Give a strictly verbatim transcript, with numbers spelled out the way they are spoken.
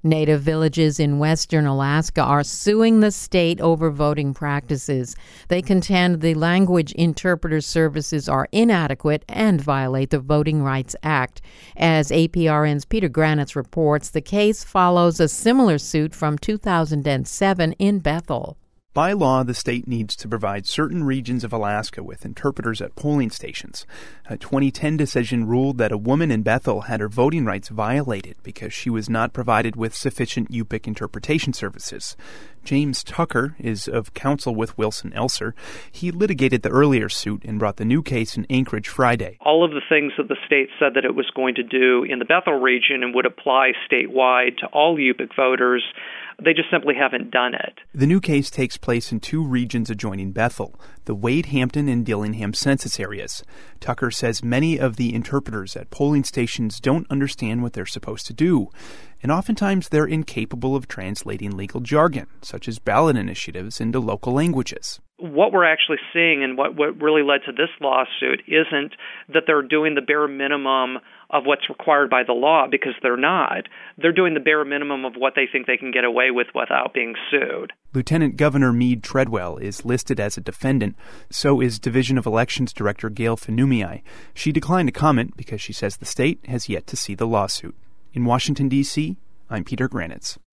Native villages in western Alaska are suing the state over voting practices. They contend the language interpreter services are inadequate and violate the Voting Rights Act. As A P R N's Peter Granitz reports, the case follows a similar suit from two thousand seven in Bethel. By law, the state needs to provide certain regions of Alaska with interpreters at polling stations. A twenty ten decision ruled that a woman in Bethel had her voting rights violated because she was not provided with sufficient Yupik interpretation services. James Tucker is of counsel with Wilson Elser. He litigated the earlier suit and brought the new case in Anchorage Friday. All of the things that the state said that it was going to do in the Bethel region and would apply statewide to all Yupik voters, they just simply haven't done it. The new case takes place in two regions adjoining Bethel, the Wade, Hampton, and Dillingham census areas. Tucker says many of the interpreters at polling stations don't understand what they're supposed to do, and oftentimes they're incapable of translating legal jargon, such as ballot initiatives, into local languages. What we're actually seeing and what, what really led to this lawsuit isn't that they're doing the bare minimum of what's required by the law, because they're not. They're doing the bare minimum of what they think they can get away with without being sued. Lieutenant Governor Meade Treadwell is listed as a defendant. So is Division of Elections Director Gail Finumiai. She declined to comment because she says the state has yet to see the lawsuit. In Washington, D C, I'm Peter Granitz.